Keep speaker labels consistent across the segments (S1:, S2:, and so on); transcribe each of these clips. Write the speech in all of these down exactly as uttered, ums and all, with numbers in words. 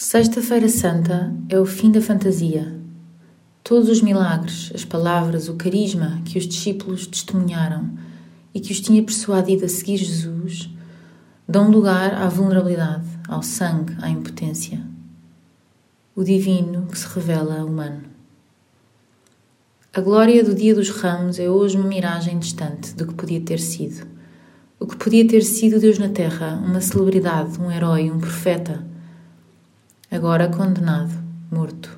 S1: Sexta-feira Santa é o fim da fantasia. Todos os milagres, as palavras, o carisma que os discípulos testemunharam e que os tinha persuadido a seguir Jesus, dão lugar à vulnerabilidade, ao sangue, à impotência. O divino que se revela humano. A glória do Dia dos Ramos é hoje uma miragem distante do que podia ter sido. O que podia ter sido Deus na Terra, uma celebridade, um herói, um profeta, agora condenado, morto.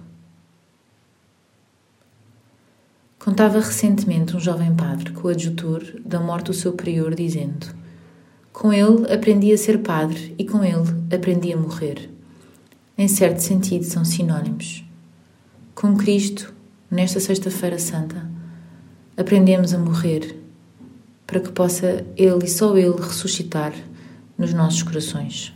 S1: Contava recentemente um jovem padre, coadjutor da morte do seu prior, dizendo: com ele aprendi a ser padre e com ele aprendi a morrer. Em certo sentido são sinónimos. Com Cristo, nesta Sexta-feira Santa, aprendemos a morrer, para que possa Ele e só Ele ressuscitar nos nossos corações.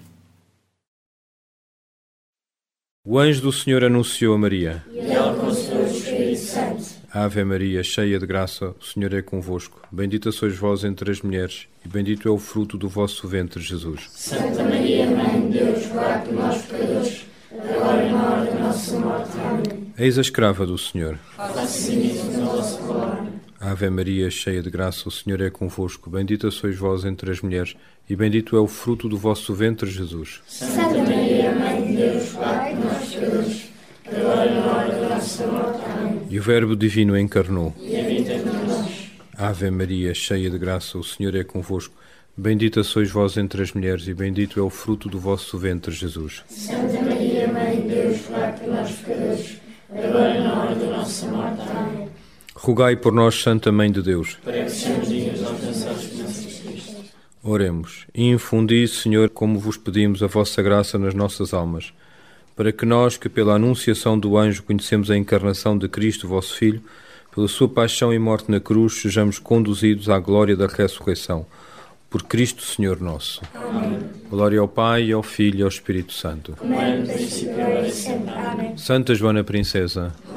S2: O anjo do Senhor anunciou a Maria.
S3: E ela concebeu o Espírito Santo.
S2: Ave Maria, cheia de graça, o Senhor é convosco. Bendita sois vós entre as mulheres, e bendito é o fruto do vosso ventre, Jesus.
S3: Santa Maria, Mãe de Deus, rogai por nós, pecadores, agora e na hora da nossa morte. Amém.
S2: Eis a escrava do Senhor.
S3: Faça-se nisso na vossa palavra.
S2: Ave Maria, cheia de graça, o Senhor é convosco. Bendita sois vós entre as mulheres, e bendito é o fruto do vosso ventre, Jesus.
S3: Santa Maria, Mãe de Deus, rogai por nós, pecadores, agora e na hora da nossa morte. Amém.
S2: E o Verbo divino encarnou.
S3: E habita entre nós.
S2: Ave Maria, cheia de graça, o Senhor é convosco. Bendita sois vós entre as mulheres, e bendito é o fruto do vosso ventre, Jesus.
S3: Santa Maria, Mãe de Deus, rogai por nós, pecadores, agora e na hora da nossa morte. Amém.
S2: Rogai por nós, Santa Mãe de Deus.
S3: Para que sejamos dignos de alcançar as bênçãos de Cristo.
S2: Oremos. E infundi, Senhor, como vos pedimos, a vossa graça nas nossas almas, para que nós, que pela anunciação do anjo conhecemos a encarnação de Cristo, vosso Filho, pela sua paixão e morte na cruz, sejamos conduzidos à glória da ressurreição. Por Cristo, Senhor nosso.
S3: Amém.
S2: Glória ao Pai, ao Filho e ao Espírito Santo.
S3: Como era no princípio, agora e sempre. Amém.
S2: Santa Joana Princesa,